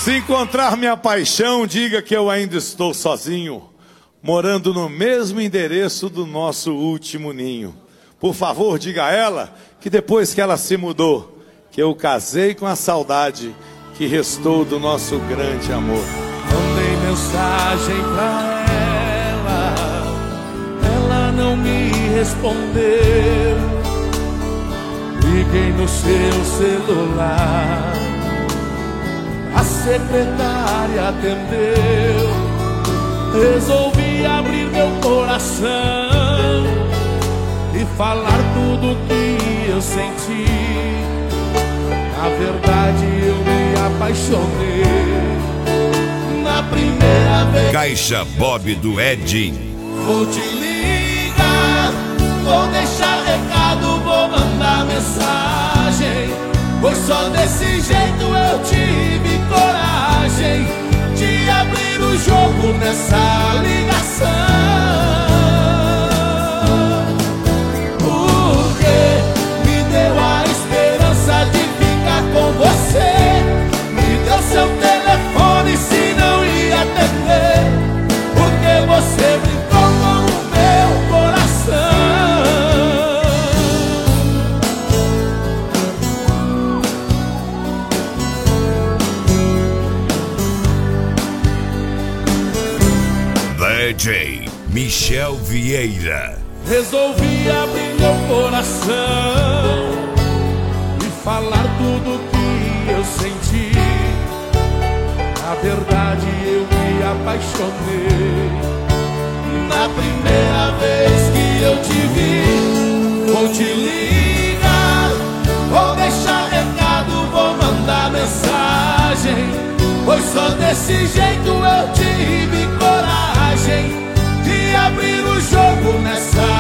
Se encontrar minha paixão, diga que eu ainda estou sozinho, morando no mesmo endereço do nosso último ninho. Por favor, diga a ela que depois que ela se mudou, que eu casei com a saudade que restou do nosso grande amor. Mandei mensagem pra ela não me respondeu. Liguei no seu celular, a secretária atendeu. Resolvi abrir meu coração e falar tudo que eu senti. Na verdade eu me apaixonei na primeira vez. Caixa Bob do Edinho. Vou te ligar, vou deixar recado, vou mandar mensagem, pois só desse jeito eu tive coragem de abrir o jogo nessa ligação. Porque me deu a esperança de ficar com você, me deu seu telefone se não ia atender, porque você brincou com o meu coração. DJ Michel Vieira. Resolvi abrir meu coração e falar tudo que eu senti. Na verdade eu me apaixonei na primeira vez que eu te vi. Vou te ligar, vou deixar recado, vou mandar mensagem, pois só desse jeito eu tive coragem de abrir o jogo nessa